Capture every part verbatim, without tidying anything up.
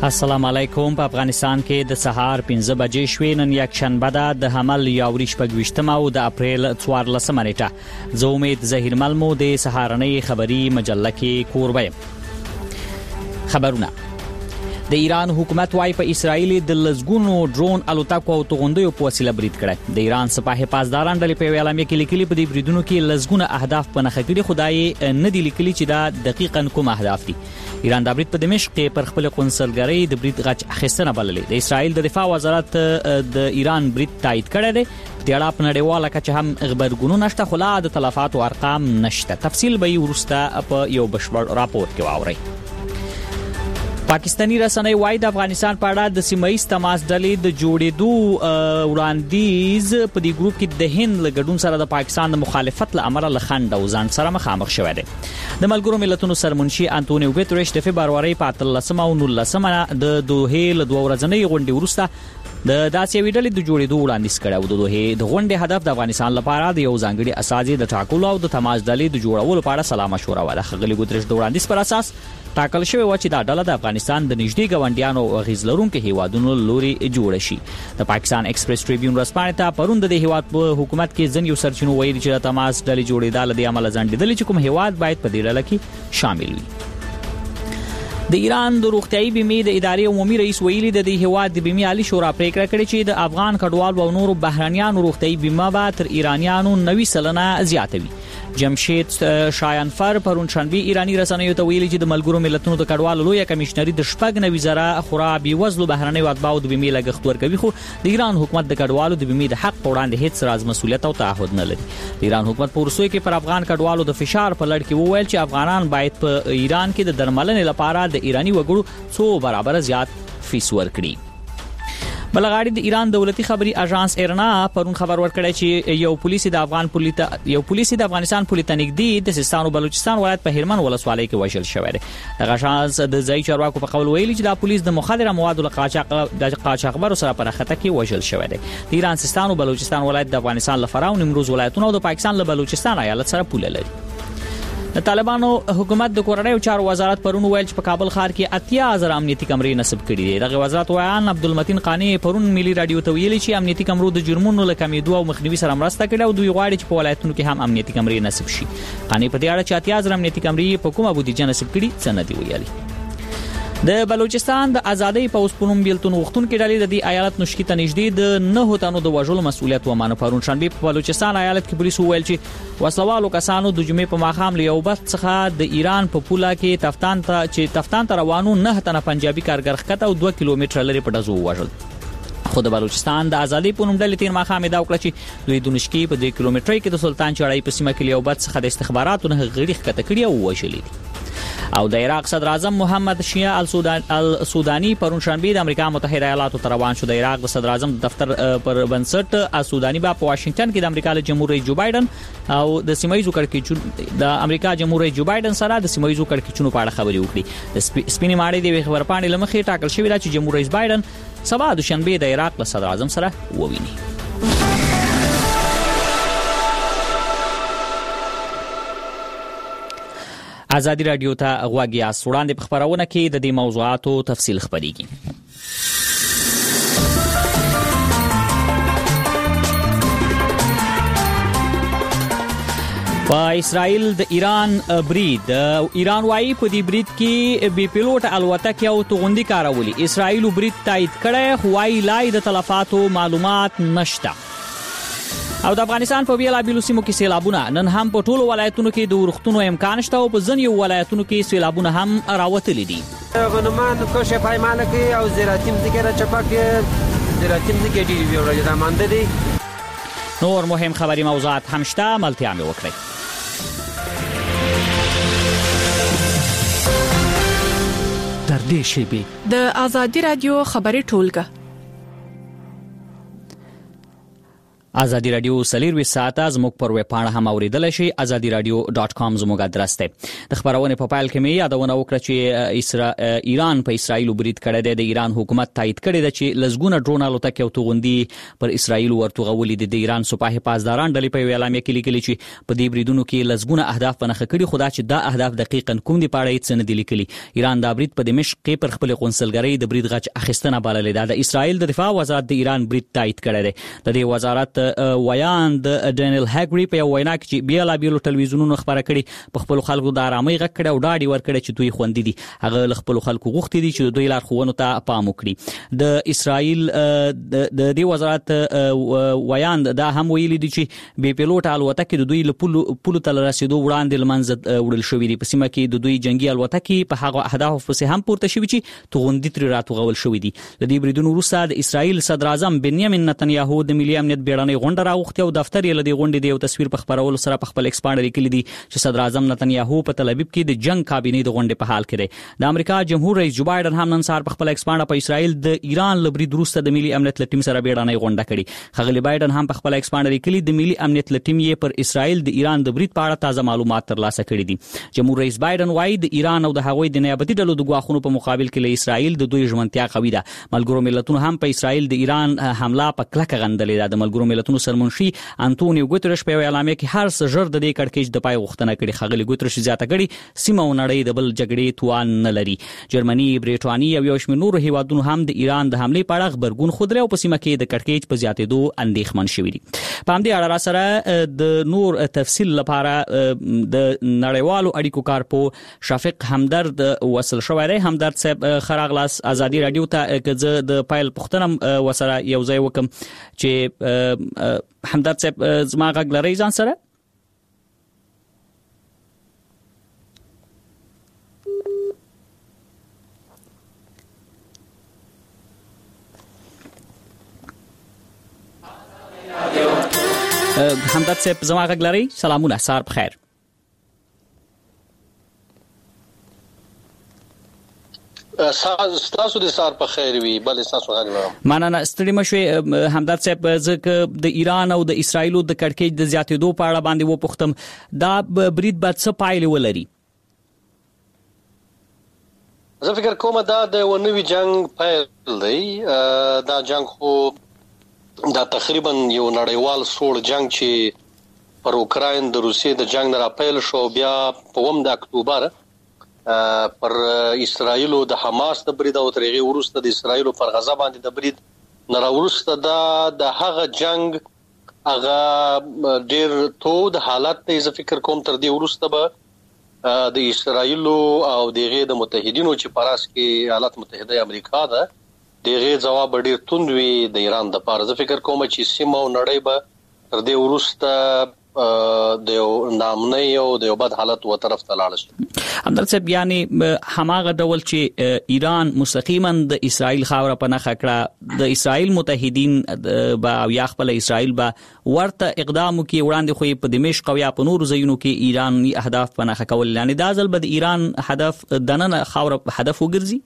السلام علیکم. په افغانستان کې د سهار پنځه بجې شوې. نن یک شنبه ده د حمل یاوري شپږویشتمه او د اپریل څوارلسمه نیټه. زه امید ظهیرمل مو د سهارنۍ خبري مجله کې کوربه یم. خبرونه: د ایران حکومت وايي په اسرائیل د لزګونو ډرون الوتکو او توغندیو په وسیله برید کړی. د ایران سپاه پاسداران ډلې په اعلامیه کې لیکلي په دې بریدونو کې لزګونه اهداف په نښه کړي، خدای نه دی لیکلي چې دا دقیقاً کوم اهداف دي. ایران د برید په دمشق کې پر خپل قونسلګرۍ د برید غچ اخیستنه بللې. د اسرائیل د دفاع وزارت د ایران برید تایید کړی دی. د اړه په نړیواله کچه هم خبرګونونه نشته، خو لا د تلفاتو ارقام نشته. تفصیل به یې وروسته په یو بشپړ راپور کې واورئ. پاکستانی رسنۍ وايي د افغانستان په اړه د سیمه‌ایز تماس ډلې د جوړېدو وړاندیز په دې ګروپ کې د هند له ګډون سره د پاکستان د مخالفت له امله له خنډ او ځان سره مخامخ شوی دی. د ملګرو ملتونو سرمنشي انټونیو ګوتریش د فبرورۍ په اتلسمه او نولسمه د دوحې له دوه ورځنۍ غونډې وروسته د داسې یوې ډلې د جوړېدو وړاندیز کړی او د دوحې د غونډې هدف د افغانستان لپاره د یو ځانګړي اساسي د ټاکلو او د تماس ډلې د جوړولو په اړه سلا مشوره وه. ښاغلي ګوتریش د وړاندیز پر اساس ټاکل شوی و چې دا ډله د افغانستان د نږدې ګاونډیانو او اغیز لرونکو هیوادونو لوري جوړه شي. د پاکستان ایکسپریس ټریبیون رسپانې ته پرون د هیواد په حکومت کې ځین یو سرچینو ویلي چې د تماس ډلې جوړېدل د عمل ځنډېدل چې کوم هیواد باید په دې ډله کې شامل وي. د ایران د روغتیايي بیمې د ادارې عمومي رئیس ویلي د دې هیواد د بیمې عالی شورا پریکړه کړې چې د افغان کډوالو او نورو بهرانيانو روغتیايي بیمه به تر ایرانیانو نوي سلنه زیاتوي. جمشید شایانفر پرون شنبه ایرانی رسنیو ته ویلي چې د ملګرو ملتونو د کډوالو لویه کمیشنري د شپږ نوي زره خورا بېوزلو بهرنیو اتباعو د بیمې لګښت ورکوي، خو د ایران حکومت د کډوالو د بیمې د حق په وړاندې هیڅ راز مسؤلیت او تعهد نه لري. د ایران حکومت په روسیې کې پر افغان کډوالو د فشار په لړ کې وویل چې افغانان باید په ایران کې د درملنې لپاره د ایرانی وګړو څو برابر زیات فیس ورکړي. بلغاړي د ایران دولتي خبري اژانس ایرنا پرون خبر ورکړی چې یو پولیس د افغان پولیس یو پولیس د افغانستان پولیس نږدې د سیستان او بلوچستان ولایت په هرمن ولسوالۍ کې وژل شوی دی. د اژانس د ځای چارواکو په قول ویلي چې دا پولیس د مخدره موادو له قاچاق د قاچاقبرو سره په خطه کې وژل شوی دی. د ایران سیستان او بلوچستان ولایت د افغانستان له فرعون نیمروز ولایتونو او د پاکستان له بلوچستان ایالت سره پوله لري. د طالبانو حکومت د کورنیو چارو وزارت پرون ویل چې په کابل ښار کې اتیا زره امنیتي کمرې نصب کړي دي. دغه وزارت وایان عبدالمتین قانی پرون ملي رادیو ته ویلي چې امنیتي کمرو د جرمونو له کمیدو او مخنیوي سره مرسته کړې او دوی غواړي چې په ولایتونو کې هم امنیتي کمرې نصب شي. قانی په دې اړه چې اتیا زره امنیتي کمرې په کومه بودیجه نصب کړي څه نه دی ویلي. د بلوچستان د ازادۍ په اوسپنوم بیلتون وختونکو ډلې د دې ایالت نشکی ته نږدې د نه تنو د وژلو مسؤلیت ومانه. پرون شنبه په بلوچستان ایالت کې پولیسو ویل چې وسلوالو کسانو د جمعې په ماښام له یو بس څخه د ایران په پوله کې تفتان ته چې تفتان ته روانو نه تنه پنجابي کارګر ښکته او دوه کیلومتره لري په ډزو وژل. خو د بلوچستان د ازادۍ په نوم ډلې تیر ماښام دا وکړه چې دوی د نشکی په دوه کیلومترۍ کې د سلطان چړای په سیمه کې یو بس څخه د استخباراتو نه غړي ښکته کړي او وژلي دي. او د عراق صدر اعظم محمد شیعه السودانی پرون شنبه د امریکا متحده ایالاتو ته روان شو. د عراق د صدر اعظم دفتر پر بنسټ السودانی با په واشنگټن کې د امریکا له جمهور رئیس جو بایدن او د سیمایي کړکېچونو د امریکا جمهور رئیس جو بایدن سره د سیمایي کړکېچونو په اړه خبرې وکړي. د سپینې ماړې د خبرپاڼې لمخې ټاکل شوی چې جمهور رئیس بایدن سبا د شنبه د عراق له صدر اعظم سره وویني. ازادي رادیو ته غوږ یاست. وړاندې په خبرونه کې د دې موضوعاتو تفصیل خبرېږي. په اسرائیل د ایران برید. ایران وايي په دې برید کې بي پیلوټ الوتکې او توغندي کارولي. اسرائیل برید تایید کړی خو وايي لای د تلفاتو معلومات نشته. او د افغانستان په بیلابیلو سیمو کې سیلابونه. نن هم په ټولو ولایتونو کې د ورښتونو امکان شته او په ځینو ولایتونو کې سیلابونه هم راوتلي دي. غنمان کوشه پایمانه کې او زراعتي ځمکې را چپک زراعتي ځمکې ډېرې ویورې را مانده دي. نور مهم خبري موضوعات هم شته، ملتیا مې وکړئ. در دې شیبې د ازادي رادیو خبري ټولګه. ازادي رادیو سلیروي ساعته زموږ پر ویب پاڼه هم اوریدل شي ازادي رادیو ډاټ کام زموږ ادرس دی. د خبرونه په پایل کې مې یادونه وکړه چې اسرا... ایران په اسرایل برید کړی دی. د ایران حکومت تایید کړی دی چې لزګونه ډرون الوتکې او توغندي پر اسرایل ورتوغولې دي. د ایران سپاه پاسداران ډلې په اعلامیه کې لیکلي چې په دې بریدونو کې لزګونه اهداف پنهخ کړي، خو دا چې دا اهداف دقیقاً کوم دي پاړې څه نه دي لیکلي. ایران دا برید په دمشق کې پر خپل قونسلګرۍ د برید غچ اخیستنه بللې ده. د اسرایل د دفاع وزارت د ایران برید تایید کړی دی. د دې وزارت ویان د ډینیل هاګری په وینا کې چې بیا لا بیلو ټلویزیونونو خبره کړي په خپل خلکو د آرامۍ غږ کړي او ډاډي ورکړي چې دوی خوندې دي. هغه خپل خلکو غوښتي دي چې دوی لارښوونو ته پام وکړي. د اسرایل د دې وزارت ویان دا هم ویلي دي چې بې پیلوټ الوتکې د دوی له پولو ته رسیدو وړاندې لمنځه وړل شوې دي. په سیمه کې د دوی جنگي الوتکې په هغه اهداف پسې هم پورته شوې چې توغندي ترې راتوغول شوې دي. د دې بریدونو وروسته د اسرایل صدر اعظم بنیامین نتنیاهو د ملي امنیت بیړنۍ غونډه راوغوښتې او دفتر یې لدی غونډې دی او تصویر په خبرولو سره په خپل ایکسپانډر لیکلي دي چې صدر اعظم نتنیاهو په تل ابیب کې د جنگ کابینې د غونډې په حال کې دی. د امریکا جمهور رئیس جو بایدن هم نن سهار په خپل ایکسپانډر په اسرایل د ایران لبرید وروسته د ملي امنیت له ټیم سره بیړنۍ غونډه کړې. خغلی بایدن هم په خپل ایکسپانډر لیکلي د ملي امنیت له ټیم یې پر اسرایل د ایران د برید په اړه تازه معلومات ترلاسه کړي دي. جمهور رئیس بایدن وايي د ایران او د هغوی د نیابتي ډلو د ګواښونو په مقابل کې له اسرایل د دوی ژمنتیا قوي ده. ملګرو ملتونو هم په اسرایل د ایران حمله په کلکه غندلې ده. د ملګرو ملتونو سرمنشي انټونیو ګوتریش په اعلامیه کې هر څه ژر د دې کړکېچ د پای غوښتنه کړې. خغلی ګوتریش زیاته کړي سیمه او نړۍ د بل جګړې توان نه لري. جرمني، برېټانیا او یو شمېر نورو هیوادونو هم د ایران د حملې په اړه خبرګون خوده او په سیمه کې د کړکېچ په زیاتېدو اندېښمن شوي دي. په همدې اړه را سره د نور تفصیل لپاره د نړیوالو اړیکو کارپو شفیق همدرد وصل شوی دی. همدرد صاحب خراغلاس ازادي رادیو ته که د پایل پښتنه وسره یو ځای وکم چې همدرد صاحب زما غږ لري ځان سره؟ همدرد صاحب زما غږ لري؟ سلامونه، سهار بخیر. ستاسو د سهار په خیر وي. بل ستاسو غږ لرم. مننه. ستړي مشوي همدرد صاحب، ځکه د ایران او د اسرایلو د کړکېچ د زیاتېدو په اړه باندې وپوښتم دا برید باید څه پایلې ولري؟ زه فکر کوم دا د ونوي جنگ پیل دی. دا جنگ خو دا تقریبا یو نړیوال سوړ جنگ چې پر اوکراین د روسیې د جنگ نه راپیل شو، بیا په اووم د اکتوبر پر اسرایل او د حماس د برید او ترغه ورسته د اسرایل پر غزا باندې د برید نه راورسته دا د هغه جنگ هغه ډیر تو د حالت ته زه فکر کوم تر دې ورسته به د اسرایل او دغه د متحدینو چې پاراس کې ایالات متحده امریکا ده دغه جواب ډیر توندوي د ایران د پاره. زه فکر کوم چې سیمه او نړۍ به تر دې ورسته د نامنۍ او د یو بد حالت و طرف ته لاړ شي. همدرد صاحب، یعنی هماغه ډول چې ایران مستقیما د اسرائیل خاوره پناه کړه، د اسرائیل متحدین با او یا خپل اسرائیل با ورته اقدام کوي وړاندې خو په دمشق او یا په نورو ځایونو کې ایران اهداف پناه کول، یعنی دا ځل به د ایران هدف دننه خاوره هدف وګرځي.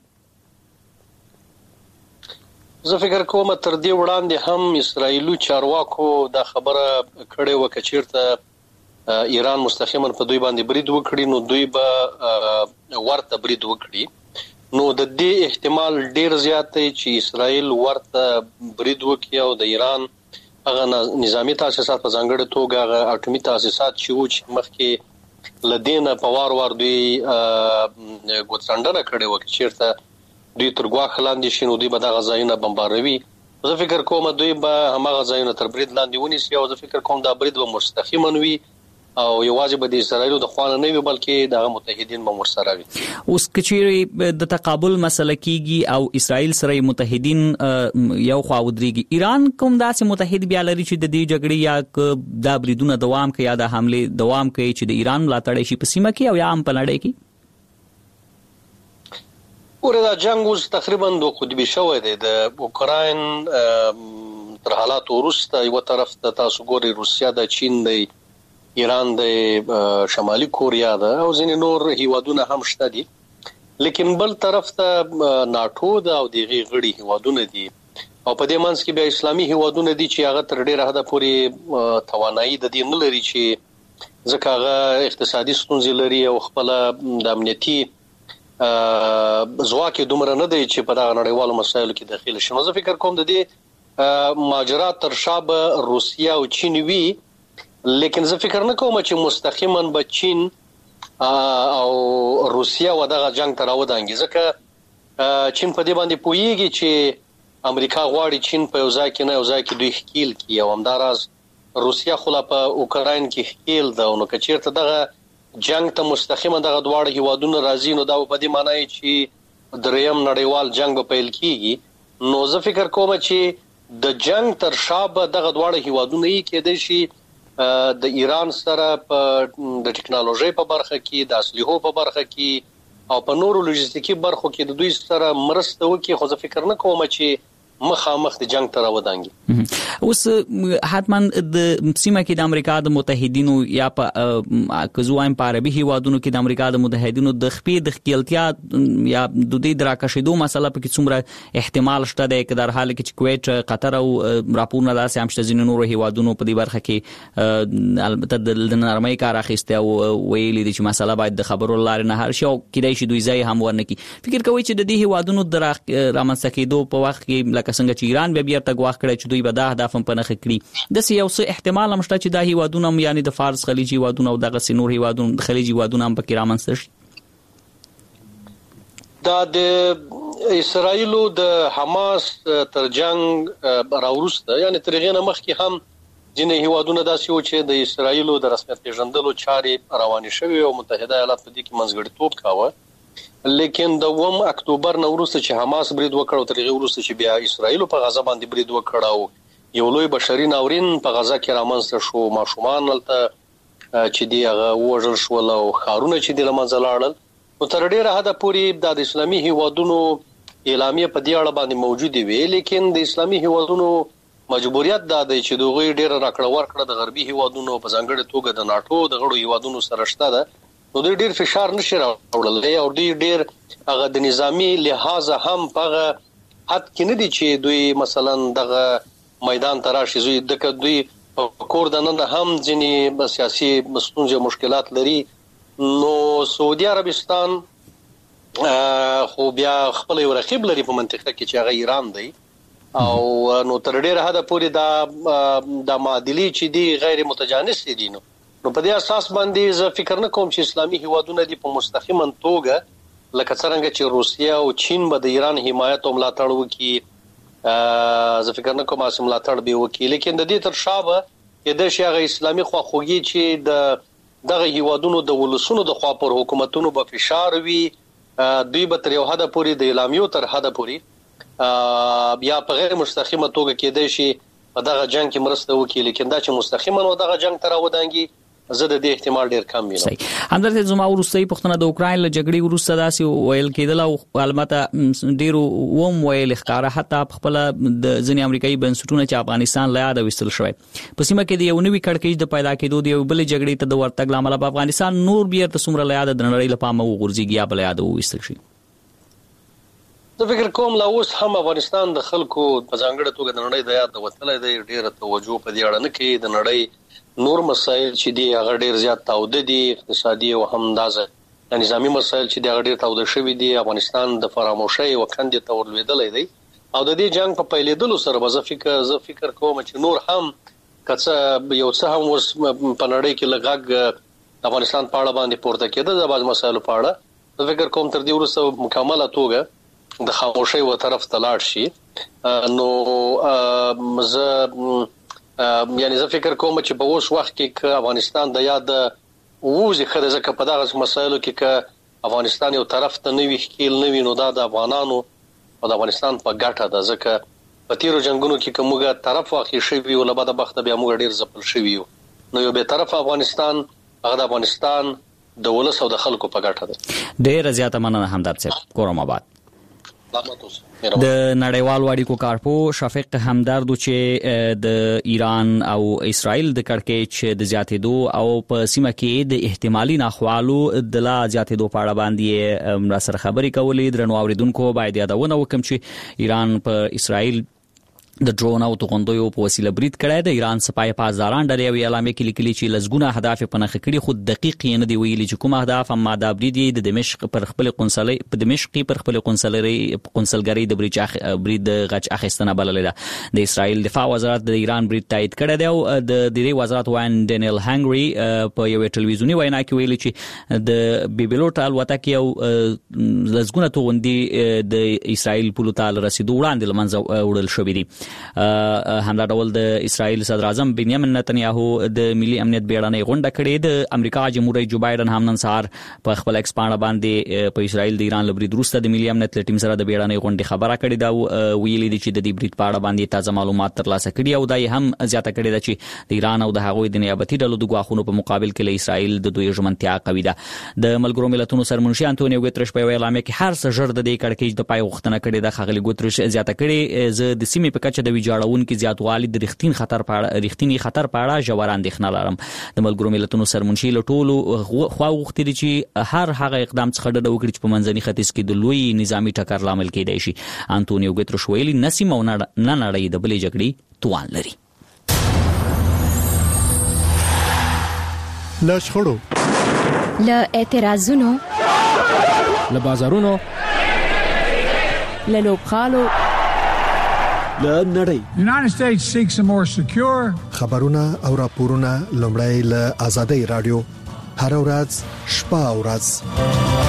زه فکر کوم تر دې وړاندې هم اسرایلو چارواکو دا خبره کړې و چې چیرته ایران مستقیما په دوی باندې برید وکړي نو دوی به ورته برید وکړي. نو د دې احتمال ډیر زیات دی چې اسرائیل ورته برید وکړي او د ایران هغه نظامی تاسیسات په ځانګړي توګه هغه اټومي تاسیسات چې و چې مخکې لدینه په وار وار دوی ګوتڅنډنه کړې و چې چیرته دوی تر ګواښ لاندې شي نو دوی به دغه ځایونه بمباروي. زه فکر کوم دوی به هماغه ځایونه تر برید لاندې ونیسي او زه فکر کوم دا برید به مستقیما وي او یوازې به د اسرائیل د خوا نه وي بلکې دغه متحدین به ورسره وي. اوس کچېرې د تقابل مسله کیږي او اسرائیل سره متحدین یو خوا ودرېږي، ایران کوم داسې متحد بیا لري چې د دې جګړې یا دا بریدونه دوام کوي یا د حمله دوام کوي چې د ایران ملاتړ شي په سیمه کې او یا هم په نړۍ کې؟ وردا جنگ اوس تقریبا دوه قطبی شوی دی. د اوکراین تر حالات ورسته یو طرف ته تاسو ګوري روسیا د چین دی، ایران د شمالي کوریا ده او ځینې نور هیوادونه هم شته دي، لیکن بل طرف ته ناتو ده او دغه غړي هیوادونه دي او په دې منځ کې بیا اسلامي هیوادونه دي چې هغه تر ډیره حده پورې توانایي د دې نه لري چې ځکه هغه اقتصادي ستونزې لري او خپل د امنیتي ځواک دومره نه دی چې په دغه نړیوالو مسایلو کې داخل شي. نو زه فکر کوم د دې ماجرا تر شابه روسیا او چین وی، لیکن زه فکر نه کوم چې مستقیما به چین او روسیا و دغه جنگ ته راودانګي، ځکه چین په دې باندې پوهیږي چې امریکا غواړي چین په یو ځای کې نه یو ځای کې دوی ښکیل کړي، او همداراز روسیا خو لا په اوکراین کې ښکیل ده. نو که چیرته دغه جنگ ته مستقیما دغه دواړه هیوادونه راځي نو دا په دې معنی چې دریم نړیوال جنگ به پیل کیږي. نو زه فکر کوم چې د جنگ تر شابه دغه دواړه هیوادونه یې کېدای شي د ایران سره په د ټکنالوژي په برخه کې، د اسلحو په برخه کې او په نورو لوجستیکي برخو کې د دوی سره مرسته وکړي، خو زه فکر نه کوم چې مخامخ د جنگ تر ودانګي. اوس حتمان د سیمه کې د امریکا د متحدینو یا په کزوایم په عربي هیوادونو کې د امریکا د متحدینو د خپې د خپلتیا یا د دې دراکشیدو مسله په کې څومره احتمال شته د در حال کې چې کویت، قطر او راپورونه داسې هم شته ځینې نورو هیوادونو په دې برخه کې البته د نرمۍ کار اخیسته او ویلي دي چې مسله باید د خبرو لارې نه هر شي او کېدای شي دوی ځای هم ورنکي. فکر کوي چې د دې هیوادونو د رامنځته کېدو په وخت کې لکه څنګه چې ایران بیا بیرته ګواښ کړی چې دوی به دا اهداف هم په نښه کړي، داسې یو څه احتمال هم شته چې دا هیوادونه هم یعنې د فارس خلیجي هیوادونه او دغسې نور هیوادونه د خلیجي هیوادونه هم پکې رامنځته شي. دا د اسرائیلو د حماس تر جنگ راوروسته یعنې تر هغې نه مخکې هم ځینې هیوادونه داسې وو چې د اسرائیلو د رسمیت پېژندلو چارې روانې شوې او متحده ایالات په دې کې منځګړیتوب کاوه، لیکن د اووم اکتوبر نه وروسته چې حماس برید وکړ او تر هغې وروسته چې بیا اسرائیلو په غزه باندې برید وکړ او یو لوی بشري ناورین په غزه کې رامنځته شو، ماشومان هلته چې دي هغه ووژل شول او ښارونه چې دي له منځه لاړل. نو تر ډېره حده پورې د اسلامي هیوادونو اعلامیې په دې اړه باندې موجودې وې، لیکن د اسلامي هیوادونو مجبوریت دا دی چې د هغوی ډېره راکړه ورکړه د غربي هیوادونو په ځانګړې توګه د ناټو د غړو هیوادونو سره شته ده. نو دوی ډېر فشار نشي راوړلی او دوی ډېر هغه د نظامی لحاظ هم په هغه حد کې نه دي چې دوی مثلا دغه میدان ته راشي. ځکه دوی په کور دننه هم ځینې سیاسي ستونزې او مشکلات لري. نو سعودي عربستان خو بیا خپل یو رقیب لري په منطقه کې چې هغه ایران دی او نو تر ډېره حده پورې دا د معادلې چې دي غیر متجانس دي. نو نو په دې اساس باندې زه فکر نه کوم چې اسلامي هیوادونه دي په مستقیما توګه لکه څنګه چې روسیا او چین به د ایران حمایت او ملاتړ وکړي، زه فکر نه کوم چې ملاتړ به وکړي، لیکن د دې تر شابه کېدای شي هغه اسلامي خواخوږي چې د دغه هیوادونو د ولسونو د خوا پر حکومتونو به فشار وي، دوی به تر یو حده پورې د اعلامیو تر حده پورې بیا په غیر مستقیمه توګه کېدای شي په دغه جنگ کې مرسته وکړي، لیکن دا چې مستقیما و دغه جنگ ته راودانګي زه د دې احتمال ډیر کم وینم. همدلته زما وروستۍ پوښتنه د اوکراین له جګړې وروسته داسې ویل کېدل او البته ډیرو ووم ویل ښکاره حتی په خپله د ځینې امریکایي بنسټونه چې افغانستان له یاده ویستل شوی په سیمه کې د یو نوي کړکېچ د پیدا کېدو د یو بلې جګړې ته د ورتګ له امله په افغانستان نور بیرته څومره له یاده د نړۍ له پامه وغورځېږي یا به له یاده وویستل شي. زه فکر کوم لا اوس هم افغانستان د خلکو په ځانګړې توګه د نړۍ د یاده وتلی دی، ډېره توجه په دې اړه نه کوي. د نړۍ نور مسایل چې دي هغه ډېر زیات تاوده دي، اقتصادي او همداسې نظامي مسایل چې دي هغه ډېر تاوده شوي دي. افغانستان د فراموشۍ او کندې ته ورلوېدلی دی او د دې جنگ په پیلېدلو سره به زه فکر زه فکر کوم چې نور هم که څه یو څه هم اوس په نړۍ کې له غږ افغانستان په اړه باندې پورته کېده د بعض مسایلو په اړه، زه فکر کوم تر دې وروسته مکمله توګه د خاموشۍ و طرف ته لاړ شي. نو زه یعنی زه فکر کوم چې په اوس وخت کې افغانستان د یاد ووځي ښه دی، ځکه په دغه مسایلو کې که افغانستان یو طرف ته نه وي ښکیل نه وي نو دا د افغانانو او د افغانستان په ګټه ده، ځکه په تیرو جنګونو کې که موږ طرف واقع شوي یو له بده بخته بیا موږ ډېر ځپل شوي یو. نو یو بې طرفه افغانستان هغه د افغانستان د ولس او د خلکو په ګټه ده. ډېره زیاته مننه همدرد صاحب، کورم آباد. د نړیوالو اړیکو کارپو شفیق همدردو چې د ایران او اسرائیل د کړکېچ د زیاتېدو او په سیمه کې د احتمالي ناخوالو د لا زیاتېدو په اړه باندې را سره خبرې کولې. درنو اوریدونکو باید یادونه وکړم چې ایران په اسرائیل د ډرون او توغندیو په وسیله برید کړی د ایران سپای پاسداران ډلې او اعلامیه کې لیکلي چې لزګونه اهداف په نخښه کړي، خو دقیق نه دی ویلي چې کوم اهداف. اما دا برید د دمشق پر خپل قونسلۍ په دمشق پر خپل قونسلري قونسلګری د برید برید غچ اخیستنه بللې ده. د اسرائیل دفاع وزارت د ایران برید تایید کړی دی او د دې وزارت وایي ډینیل هنګری په یو ټلویزیونی وینا کې ویلي چې د بیبلوټ الوتکې او لزګونه توغندي د اسرائیل په لور رسیدو وړاندې لمنځه وړل شوې دي. همدا ډول د اسرائیل صدر اعظم بنیامین نتنیاهو د ملي امنیت بیړنۍ غونډه کړې. د امریکا جمهور رئیس جو بایدن هم نن سهار په خپل ایکس پاڼه باندې په اسرائیل د ایران لبرید وروسته د ملي امنیت ټیم سره د بیړنۍ غونډې خبره کړې ده. ویلي دي چې د دې برید په اړه باندې تازه معلومات ترلاسه کړي او دا یې هم زیاته کړې ده چې د ایران او د هغوی د نیابتي ډلو د ګواښونو په مقابل کې له اسرائیل د دوی ژمنتیا قوي ده. د ملګرو ملتونو سرمنشي انټونیو ګوتریش په اعلامیه کې هر څه ژر د دې کړکېچ د پای غوښتنه کړې ده. خغلی ګوتریش زیاته کړې زه د سیمې په کچه د ویجاړون کې زیاتوالی د رښتین خطر په اړه رښتینی خطر په اړه ژور اندېښنه لرم. د ملګرو ملتونو سرمنشي له ټولو خوا غوښتي چې هر هغه اقدام څخه ډډه وکړي چې په منځني ختیځ کې د لوی نظامی ټکر لامل کېدای شي. انټونیو ګوتریش ویلي نسیم او نه نړۍ د بلې جګړې توان لري. له شخړو، له اعتراضونو، له بازارونو، له لوبغالو، له نړۍ. The United States seeks a more secure خبرونه او راپورونه لومړی له آزادۍ رادیو هر ورځ شپه او ورځ.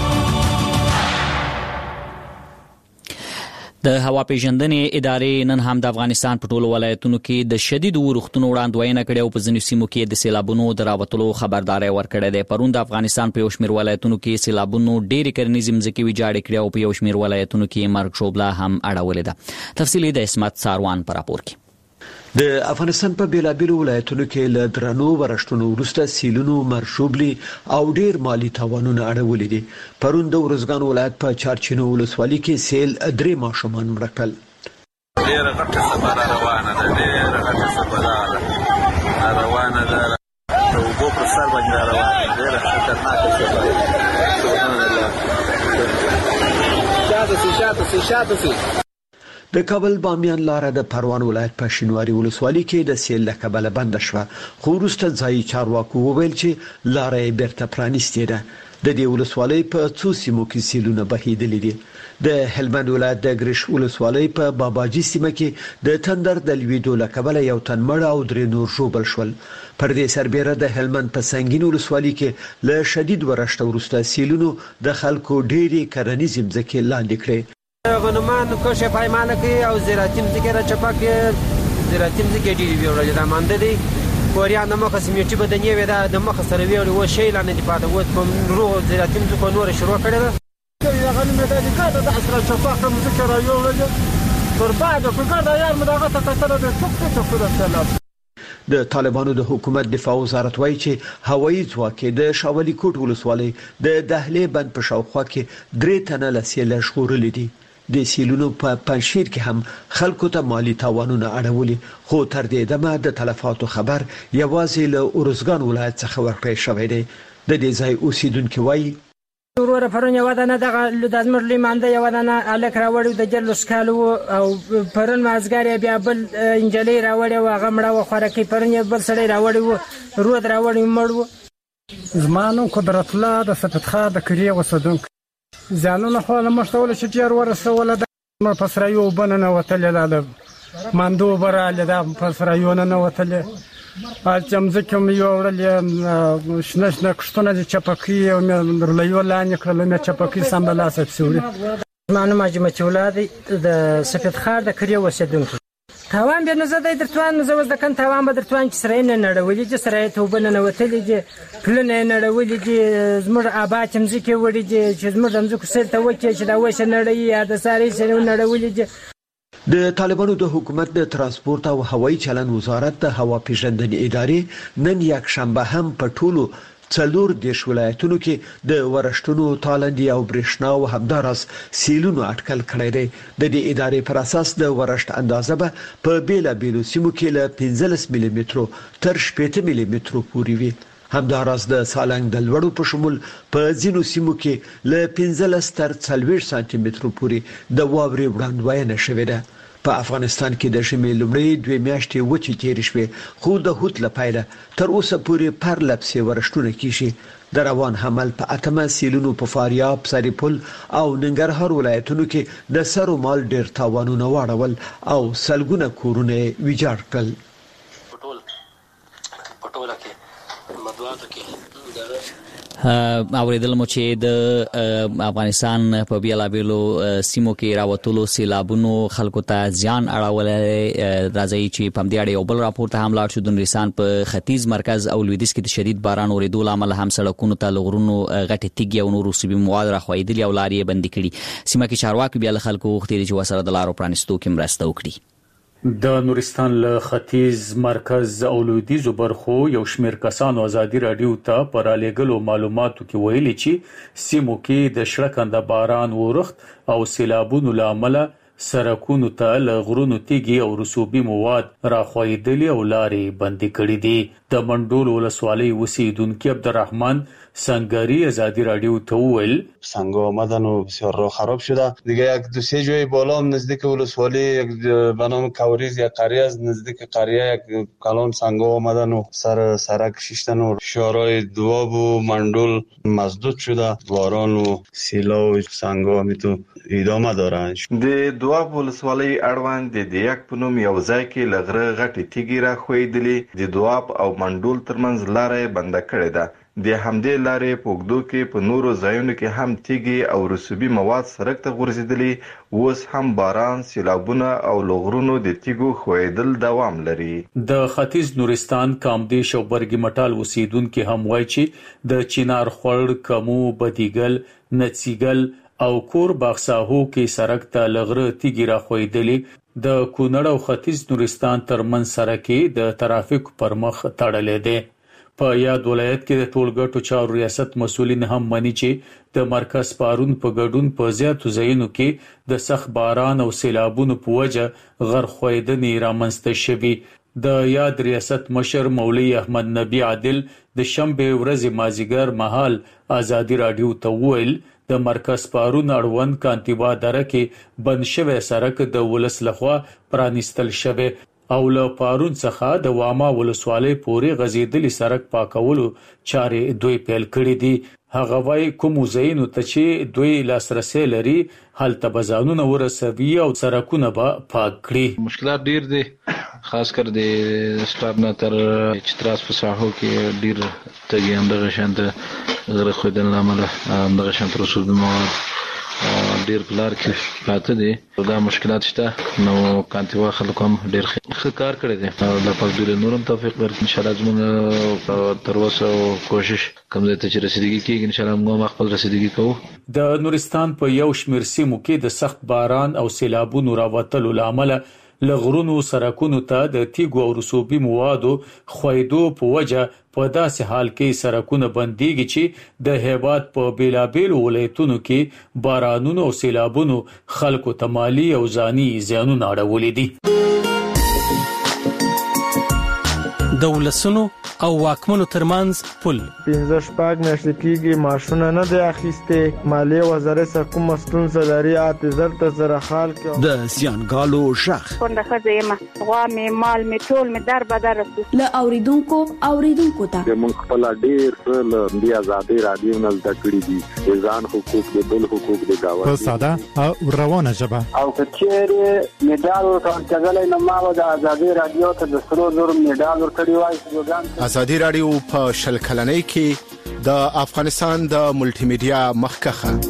د هوا پیژندنې ادارې نن هم د افغانستان په ټولو ولایتونو کې د شدید اورښتونو وړاندوینه کړې او په ځینو سیمو کې د سیلابونو د راوتلو خبرداري ورکړې ده. پرون د افغانستان په یو شمېر ولایتونو کې سیلابونو ډېرې کرنیزې مځکې ویجاړې کړې او په یو شمېر ولایتونو کې مرګ شوبله هم اړولې ده. تفصیل د اسمت ساروان پر راپور کې. د افغانستان په بیلابیلو ولایتونو کې له درنو ورښتونو وروسته سیلونو، مرشوبلي او ډیر مالی تاوانونه اړولې دي. پرون د ورزګان ولایت په چارچینو ولسوالۍ کې سیل درې ماشومان مړه کړل. ډیره غټه سفر روانه ده ډیره غټه سفر روانه ده او په پر سر باندې روانه ډیره خطرناکه سفر سبحان الله. شاته سي شاته سي شاته سي د کابل بامیان لاره د پروان ولایت په شینواري ولسوالۍ کې د سیل له کبله بند شوه، خو وروسته ځایي چارواکو وویل چې لاره یې بیرته پرانیستې ده. د دې ولسوالۍ په څو سیمو کې سیلونه بهیدلي دي. د هلمند ولایت د ګریش ولسوالۍ په باباجي سیمه کې د تندر د لویدو له کبله یو تن مړ او درې نور ژوبل شول. پر دې سربېره د هلمند په سنگین ولسوالۍ کې له شدید ورښت وروسته سیلونو د خلکو ډېرې کرنیزې مځکې لاندې کړې. غنمان کوشه پایمانه کې او زراعتي مځکې را چپه کې زراعتي مځکې ډېرې وي ورځې دا مانده دي. کوریان د مخه سیمټي بدنې وي دا د مخه سره وي او شی لاندې دی پاته وځ په روغ زراعتي مځکو نور شروع کړي ده. یا غنم د دې کاته د اسره چپه مځکې را یو ورځې پر بعد په ګرځا یار مداغه ته تر د څوک څه څه سلام. د طالبانو د حکومت دفاع وزارت وایي چې هوایي ځواک د شاولي کوټ ولسوالۍ د دهلې بند په شاوخوا کې درې تنه له سیله ژغورلي دي. د سیلونو په پنځشیر کې هم خلکو ته مالی تاوانونه اړولي، خو تر دې دمه د تلفاتو خبر یوازې له ورزګان ولایت څخه ورکړی شوی دی. د دې ځای اوسیدونکي وایي وروره پرون یو دانه دغه د ازمر لیمانده یو دانه الک راوړی د جلوس کالو او پرون مازګر بیا بل انجلې راوړی او هغه مړه وخوره کې پرون بل سړی راوړی و رود راوړی مړ و. زمانو قدرت الله د فتح د کریه وسدونکو ځانونه خو له مشتول چې تیر ورسوله د نو پسرایو بننه وتل له ماندو براله د پسرایو نه وتل ال چمزکم یو ورل شنشنه کښتونه چې چپکی او مرلیو لانه کړل نه چپکی سم لاسه سوري. مانو ماجمه چولادي د سفید خار د کریه وسدونکو تاوان به نه زده درتوان زوز د کن تاوان به درتوان چې سره نه نړولې چې سره ته وبنه نه وتلې چې پلن نه نړولې چې زمر آباد چمزکه وړي چې زمر زمزکو سره ته وکړي چې دا وښه نړۍ یا د ساري سره نړولې. د طالبانو د حکومت د ترانسپورت او هوایي چلن وزارت د هوا پیژندنې ادارې نن یک شنبه هم په ټولو څلور دیش ولایتونو کې د ورښتونو تالندي او برېښنا او همدارس سیلونو اټکل کړی دی. د دې ادارې پر اساس د ورښت اندازه به په بیلا بیلو سیمو کې له پنځلس ملي مترو تر شپږ ملي مترو پورې وي. همدارس د سالنګ د لوړو په شمول په ځینو سیمو کې له پنځلس تر څلوېښت سانتي مترو پورې د واورې وړاندوینه شوې ده. په افغانستان کې د ژمي لومړی دوه میاشتې وچې تیرې شوې، خو د هوت لپاره تر اوسه پورې پرلپسې ورښتونه کیږي. د روان حمل په اتمه سیلونو په فاریاب، سرپل او ننګرهار ولایتونو کې د سرو مال ډیر تاوانونه واړول او سلګونه کورونه ویجاړ کړل. پټول پټول کې مدواتو کې اوریدل مو چې د افغانستان په بیلابیلو سیمو کې راوتلو سیلابونو خلکو ته زیان اړولې. راځي چې په دې اړه یو بل راپور ته هم لاړ شو. د نورستان په ختیځ مرکز او لویدیځ کې د شدید باران اوریدو لامل هم سړکونو ته لغرونو غټې تیږې او نورو سبي مواد راخوېدلې او لارې بندي کړي. سیمه کې چارواکي بیا له خلکو غوښتي چې وسره د لارو پرانستو کې مرسته وکړي. د نورستان له ختیځ مرکز او لویدیځو برخو یو شمېر کسانو ازادي رادیو ته پر الیګلو معلوماتو کې ویلي چې سیمو کې د شړکنده باران ورخت او سیلابونو لامل سرکونو ته لغرونو تیږي او رسوبي مواد راخوېدلې او لارې بندي کړې دي. د منډول ولسوالۍ اوسیدونکو عبدالرحمن سنگاری ازادی رادیو تو ویل سنگ آمدن و بسیار راه خراب شده. دیگه یک دو سه جای بالا هم نزدیک ولسوالی یک به نام کوریز یک قریه از نزدیک قریه یک کلان سنگ آمدن و سر سرک شیشتن و شارای دواب و منډول مسدود شده. باران و سیلاب و سنگ ها میتو ادامه دارن. د دواب ولسوالی اړوند د دیک په نوم یو ځای کې لغره غټي تیږي را خوېدلې. د دواب او منډول ترمنځ لارې بنده کړې ده. د همدې لارې په اوږدو کې په نورو ځایونو کې هم تیږي او رسوبي مواد سړک ته غورځېدلي. اوس هم باران، سیلابونه او لغرونو د تیږو خوېدل دوام لري. د ختیځ نورستان کامدیش او برګي مټال اوسیدونکو هم وایي چې د چینار خړ، کمو، بدیګل، نڅیګل او کور باغساهو کې سړک ته لغره تیږي را خوېدلې. د کونړ او ختیځ نورستان ترمن سړک د ترافیک پر مخ تړلې ده. په یاد ولایت کې د ټولګټو چارو ریاست مسولین هم مني چې د مرکز پارون په ګډون په زیاتو ځایونو کې د سخت باران او سیلابونو په وجه غرخوېدنې رامنځته شوي. د یاد ریاست مشر مولوی احمد نبی عادل د شنبه ورځې مازیګر مهال ازادي رادیو ته ویل د مرکز پارون اړوند کانتیبا دره کې بند شوی سړک د ولس لخوا پرانیستل شوی او له پارون څخه د واما ولسوالۍ پورې غزیدلی سړک پاکولو چارې دوی پیل کړې دي. هغه وايي کوم ځایونو ته چې دوی لاسرسي لري هلته بزانونه ورسوي او سړکونه به پاک کړي. مشکلات ډیر دي، خاص کر د سټار نه تر چتراس په ساحو کې ډیر تګي هم دغه شانت غره خدای لامل دغه شانت رسوب مواد ډیر بلار کې پاتې دي. دا مشکلات شته نو کانتیوا خلک هم ډیر ښه کار کړی دی او د پاک دوی نورم توفیق ورکړي. ان شاء الله زموږ تر اوسه کوشش کوم ځای ته چې رسیدګي کیږي ان شاء الله موږ خپل رسیدګي کوو. د نورستان په یو شمېر سیمو کې د سخت باران او سیلابونو راوتلو لامل لغرونو سرکونو ته د تیګو او رسوبي موادو خوېدو په وجه په داسې حال کې سرکونه بنديږي چې د هیواد په بیلابیلو ولایتونو کې بارانونو او سیلابونو خلکو ته مالي او ځاني زیانونه اړولې دي. د ولسونو او واکمنو ترمنځ پل پنځه شپږ میاشتې کېږي ماشونه نه دی اخیستې. مالیې وزارت سره کومه ستونزه لري اته زر ته زره خال کې د زیانګالو شخ څنګه ښځه یم غوا مې مال مې ټول مې در بدر رسېږي. له اوریدونکو اوریدونکو ته موږ خپل ډېر څه له دې ازادي رادیو نه زده کړي دي. د ځان حقوق د بل حقوق د گاونډي په ساده او روانه ژبه او کچېره میډال ورکړل نو ما د ازادي رادیو ته د سرو زر میډال ورکړی وای. ازادي رادیو په شل کلنۍ کې د افغانستان د ملټي میډیا مخکخه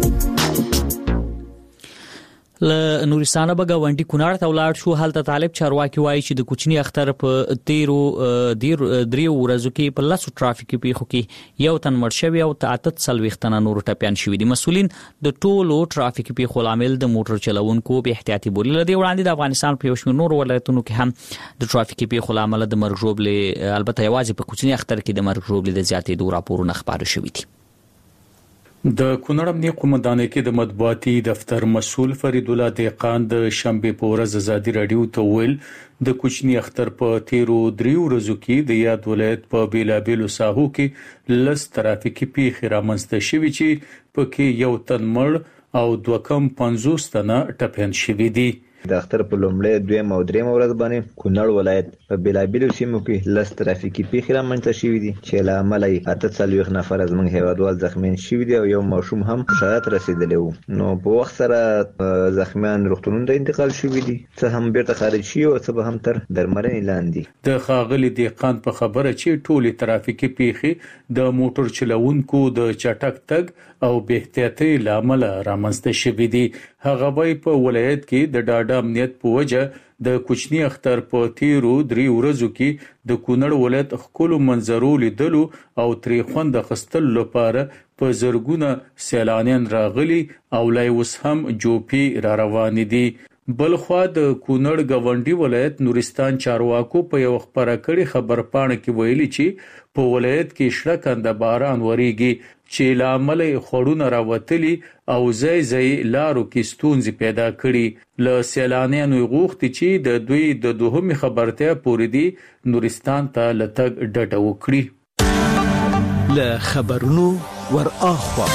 ل نورستان به غونډي کونړ ته ولاړ شو. هلته طالب چارواکي وایي چې د کوچني اختر په تیرو دیر دریو ورځو کې په لاسو ټرافیکي پیښو کې یو تن مړ شوی او تعدد سلويختنه نور ټپيان شوی دي. مسولین د ټولو ټرافیکي پیښو لامل د موټر چلوونکو به احتیاطي بولی لدی وړاندې د افغانستان په یو شمېر نور ولایتونو کې هم د ټرافیکي پیښو لامل د مرګ ژوبلې البته یوازې په کوچني اختر کې د مرګ ژوبلې د زیاتېدو راپورونه خبرو شوي دي. د کونړ امنیه قومندانۍ کې د مطبوعاتي دفتر مسؤل فرید الله دهقان د شنبه په ورځ ازادي رادیو ته ویل د کوچني اختر په تیرو دریو ورځو کې د یاد ولایت په بیلابیلو ساحو کې لس ترافیکي پیښې رامنځته شوې چې پکې یو تن مړ او دوه کم پنځوس تنه ټپيان شوي دي. د اختر په لومړی دویم او دریم ورځ باندې کونړ ولایت په بلابلو سیمو کې لس ترافیکي پیښې رامنځته شوې دي چې له امله یې اته څلوېښت نفر زموږ هیوادوال زخمیان شوي دي او یو ماشوم هم شاید رسیدلی و. نو په وخت سره زخمیان روغتونونو ته انتقال شوي دي، څه هم بیرته خارج شي او څه به هم تر درملنې لاندې. د ښاغلي دهقان په خبره چې ټولې ترافیکي پیښې د موټر چلوونکو د چټک تګ او بې احتیاطۍ له امله رامنځته شوي دي. هغه وايي په ولایت کې د ډاډ امنیت په وجه د کوچني اختر په تیرو درې ورځو کې د کونړ ولایت خپل منظرو لیدلو او ترې خوند اخیستلو لپاره په زرګونه سیلانیان راغلي او لای اوس هم جوپي را روان دي. بلخوا د کونړ گاونډي ولایت نورستان چارواکو په یو خبره کړي خبر پاڼه کې ویلي چې په ولایت کې شړکنده باران وریږي چې لامل خړونه راوتلي او ځای ځای لارو کې ستونزې پیدا کړي. ل سیلانیانو غوښتي چې د دوی د دوهمي خبرتیا پورې دي نورستان ته لټګ ډډه وکړي. ل خبرونو ور اخوا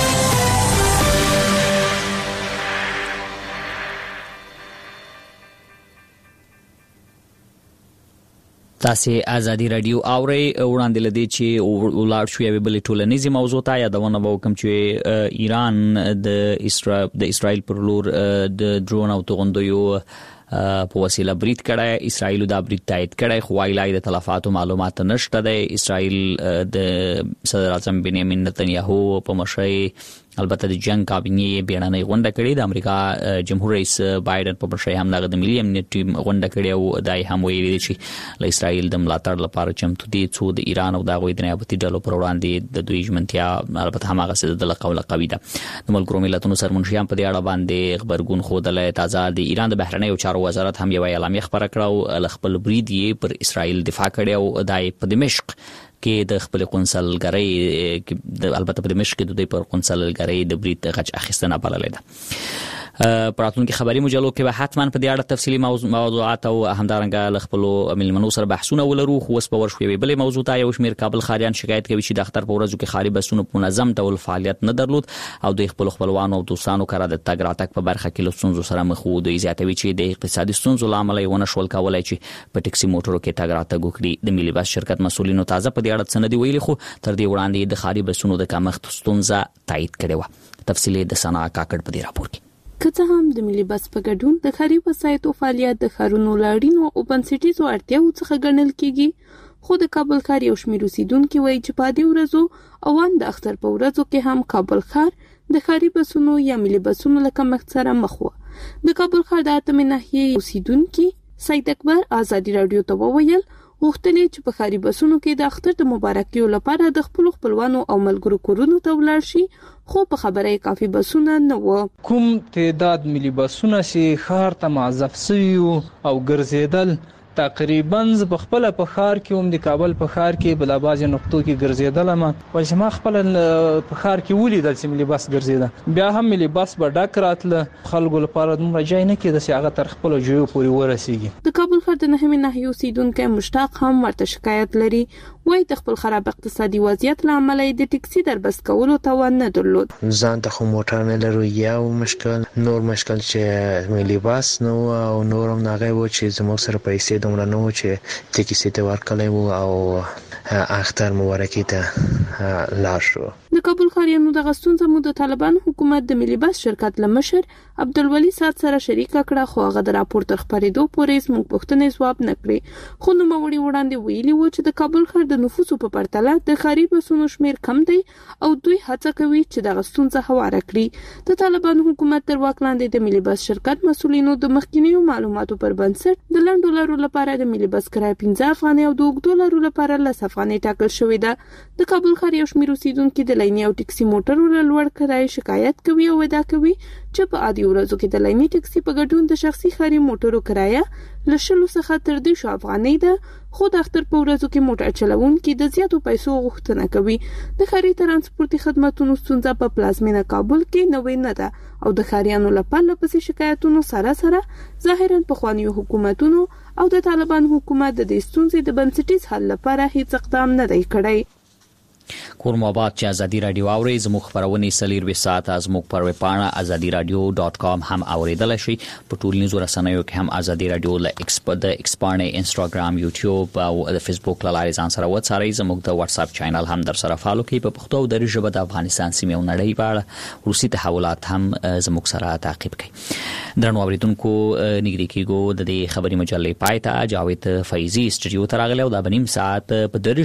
تاسو ازادي رادیو اوري وړاندې لدی چې ولاړ شو یو بل ټولنیزي موضوع ته یادونه وکم چې ایران د اسرائیل د اسرائیل پر لور د ډرون او توغندیو په وسیله برید کړی. اسرائیل دا برید تایید کړی خو وایي د تلفاتو معلومات نشته دی. اسرائیل د صدر اعظم بنیامین نتنیاهو په مشرۍ البته د جنگ کابینې بیړنۍ غونډه کړې. د امریکا جمهور رئیس بایدن په مشرۍ هم د ملي امنیت ټیم غونډه کړې او دای هم ویلي چې له اسرائیل د ملاتړ لپاره چمتو دي څو د ایران او د غوي د نیابتي ډلو پر وړاندې د دوی ژمنتیا البته هم هغه څه د قوله قوي ده. د ملګرو ملتونو سرمنشیان په دې اړه باندې خبرګون خوده. تازه د ایران د بهرنیو چارو وزارت هم یو اعلامیه خبره کړه او خپل برید یې پر اسرائیل دفاع کړي او دای په دمشق کې د خپل قونسلګرۍ البته په دمشق کې د دوی پر قونسلګرۍ د برید غچ اخیستنه بللې ده. پراتونکو خبري مجلو کې به حتما په دې اړه تفصيلي موضوعات او همدارنګه خپل ملمنو سره بحثونه ولرو. خو اوس په ورشوي بلې موضوع ته یو شمیر کابل خاریان شکایت کوي چې د اختر په ورځو کې خاري بسونو په منظم ډول فعالیت نه درلود او د خپل خپلوانو او دوستانو سره د تګ راتګ په برخه کې لوڅونځو سره مخ وو. د زیاتوي چې د اقتصادي ستونزو لامل یې ونه شول کولای چې په ټکسي موټرو کې تګ راتګ وکړي. د ملي بس شرکت مسولینو تازه په دې اړه څه نه دی ویلي خو تر دې وړاندې د خاري بسونو د کمښت ستونزه تایید کړې و. تفصیلي د سنا کاکړ په دې راپور کې. که څه هم د ملي بس په ګډون د خاري وسایطو فعالیت د ښارونو لاړینو او بنسټیزو اړتیاوو څخه ګڼل کیږي، خو د کابل ښار یو شمېر اوسیدونکي وایي چې په دې ورځو او ان د اختر په ورځو کې هم کابل ښار د خاري بسونو یا ملي بسونو له کمښت سره مخ و. د کابل ښار د اتمې ناحیې اوسیدونکي سید اکبر ازادي رادیو ته وویل غوښتلې چې په خاري بسونو کې د اختر د مبارکیو لپاره د خپل خپلوانو او ملګرو کورونو ته ولاړ شي، خو په خبره کافي بسونه نه و. کوم تعداد ملي بسونه چې ښار ته معزف شوي او ګرځېدل تقریبا په خپل په ښار کې هم د کابل په ښار کې بلا بازي نقطو کې ګرځېدل ما او چې ما خپل په ښار کې ولیدل چې ملي بس ګرځېده، بیا هم ملي بس به ډک راتله، خلکو لپاره دومره ځای نه کېده چې هغه تر خپل جویو پورې ورسیږي. د کابل ښار د نهمې ناحیې اوسیدونکی مشتاق هم ورته شکایت لري، وایي د خپل خراب اقتصادي وضعیت له امله د ټکسي در بس کولو توان نه درلود. ځان ته خو موټر نه لرو، یو مشکل، نور مشکل چې ملي بس نو او نورم ناغه و چې زموږ سره پیسې دومره نه و چې ټکسي ته ورکړی وو او اختر مبارکي ته لاړ شو. د کابل ښاریانو دغه ستونزه مو د طالبانو حکومت د ملي بس شرکت له مشر عبدالولي سات سره شریکه کړه، خو هغه د راپور تر خپرېدو پورې زموږ پوښتنې ځواب نه کړې. خو نوموړي وړاندې ویلي و چې د کابل ښار د نفوسو په پرتله د خاري بسونو شمیر کم دی او دوی هڅه کوي چې دغه ستونزه هواره کړي. د طالبانو حکومت تر واک لاندې د ملي بس شرکت مسؤلینو د مخکینیو معلوماتو پر بنسټ د لنډو لارو لپاره د ملي بس کرایه پنځه افغانۍ او د اوږدو لارو لپاره لس افغانۍ ټاکل شوې ده. د کابل ښار یو شمیر اوسیدونکي د لیني او ټکسي موټرو له لوړ کرایې شکایت کوي او ادعا کوي چې په عادي ورځو کې د لیني ټکسي په ګډون د شخصي خاري موټرو کرایه له شلو څخه تر دېرشو افغانۍ ده، خو د اختر په ورځو کې موټر چلوونکي د زیاتو پیسو غوښتنه کوي. د خاري ترانسپورتي خدماتو ستونزه په پلازمینه کابل کې نوې نه ده او د خاریانو لپاره لپسې شکایتونو سره سره ظاهرا پخوانیو حکومتونو او د طالبان حکومت د دې ستونزې د بنسټیز حل لپاره هیڅ اقدام نه دی کړی. کورم آباد چې ازادي رادیو اوري زموږ خبرونه سلیر به ساعت زموږ پر ویب پاڼه ازادي رادیو ډاٹ کام هم اوریدل شي. په ټولنیزو رسنیو کې هم ازادي رادیو له ایکسپورت د ایکسپانه انستګرام یوټیوب او د فیسبوک لاري ځان سره وڅاري. زموږ د واتس اپ چینل هم در سره فالو کړئ. په پښتو او د ژبه د افغانستان سیمه او نړۍ په اړه روسي تحولات هم زموږ سره تعقیب کړئ. درنو اوریدونکو نګری کېګو د دې خبري مجلې پای ته جاوید فیضی استودیو ته راغلی او د بنیم ساعت په